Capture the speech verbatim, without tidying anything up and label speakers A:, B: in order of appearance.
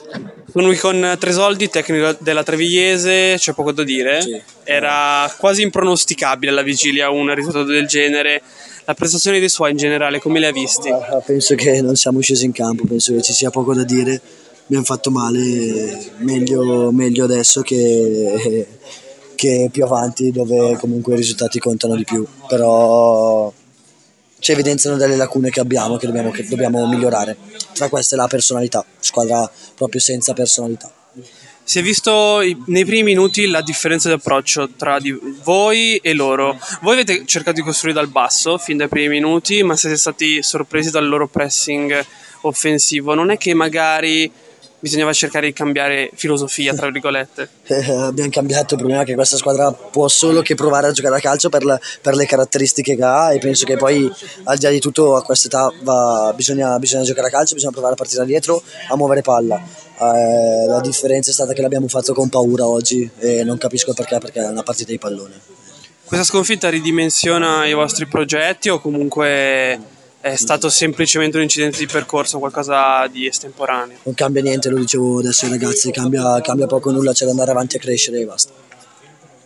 A: Sono con Tresoldi, tecnico della Trevigliese, c'è poco da dire.
B: Sì.
A: Era quasi impronosticabile alla vigilia un risultato del genere. La prestazione dei suoi in generale, come li ha visti?
B: Ah, penso che non siamo scesi in campo, penso che ci sia poco da dire. Abbiamo fatto male, meglio, meglio adesso che, che più avanti, dove comunque i risultati contano di più. Però ci evidenziano delle lacune che abbiamo, che dobbiamo, che dobbiamo migliorare. Tra queste la personalità, squadra proprio senza personalità.
A: Si è visto i- nei primi minuti la differenza di approccio tra di voi e loro. Voi avete cercato di costruire dal basso fin dai primi minuti, ma siete stati sorpresi dal loro pressing offensivo. Non è che magari bisognava cercare di cambiare filosofia, tra virgolette?
B: Eh, abbiamo cambiato, il problema è che questa squadra può solo che provare a giocare a calcio per, la- per le caratteristiche che ha, e penso che poi al di là di tutto a quest'età va- bisogna, bisogna giocare a calcio, bisogna provare a partire da dietro, a muovere palla. Eh, la differenza è stata che l'abbiamo fatto con paura oggi e non capisco perché, perché è una partita di pallone.
A: Questa sconfitta ridimensiona i vostri progetti o comunque è stato semplicemente un incidente di percorso, qualcosa di estemporaneo?
B: Non cambia niente, lo dicevo adesso ai ragazzi, cambia, cambia poco o nulla, c'è da andare avanti a crescere e basta.